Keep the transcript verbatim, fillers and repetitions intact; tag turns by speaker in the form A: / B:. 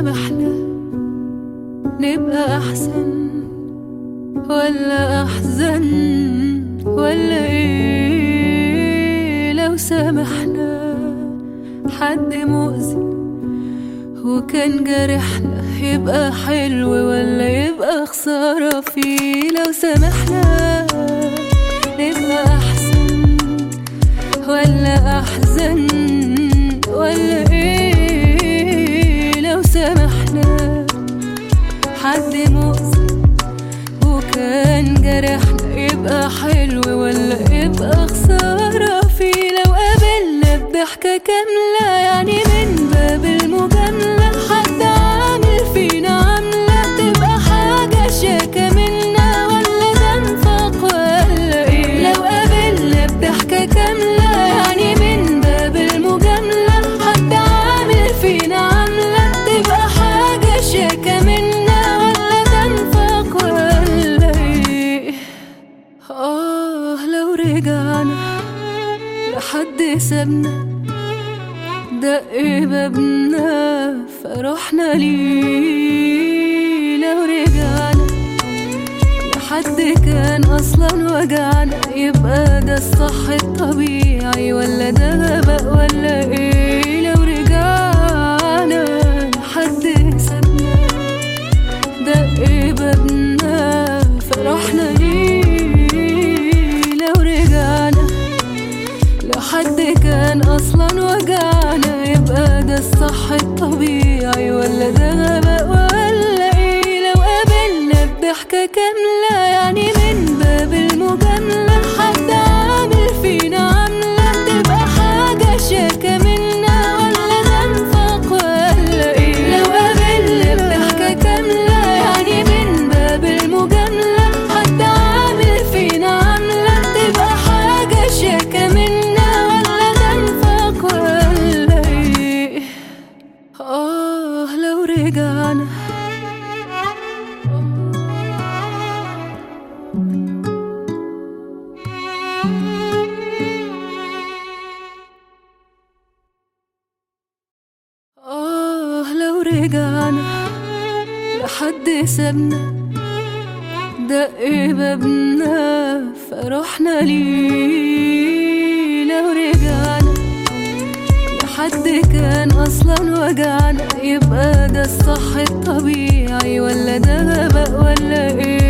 A: سامحنا نبقى أحسن ولا أحزن ولا إيه؟ لو سامحنا حد مؤذي وكان جرحنا يبقى حلو ولا يبقى خسارة فيه؟ لو سامحنا نبقى أحسن ولا أحزن ولا إيه؟ لو سامحنا حد مؤذي وكان جرحنا يبقى حلو ولا يبقى خسارة فيه؟ لو قابلنا بضحكة كاملة يعني من باب المجاملة حد عامل فينا عاملة تبقى حاجة شاكة منا ولا ده نفاق ولا ايه؟ لو قابلنا بضحكة كاملة يعني من باب المجاملة حد عامل فينا عاملة تبقى حاجة شاكة منا ولا ده نفاق ولا ايه؟ آه لو رجعنا لحد سابنا دق بابنا فروحنا ليه؟ لو رجعنا لحد كان أصلا وجعنا يبقى ده الصح الطبيعي ولا ده غباء ولا ايه؟ لو رجعنا لحد سابنا دق بابنا فروحنا ليه؟ لو رجعنا لحد كان أصلا وجعنا يبقى ده الصح الطبيعي ولا ده غباء ولا ايه؟ لو قابلنا بضحكة كاملة يعني من باب المجاملة حد عامل فينا عاملة تبقى حاجة شاكة منا ولا ده نفاق ولا ايه؟ لو قابلنا بضحكة كاملة يعني من باب المجاملة حد عامل فينا عاملة تبقى حاجة شاكة منا ولا ده نفاق ولا ايه؟ آه لو رجعنا آه لو رجعنا لحد سابنا دق بابنا فروحنا ليه؟ لو رجعنا لحد كان أصلا وجعنا يبقى ده الصح الطبيعي ولا ده غباء ولا ايه؟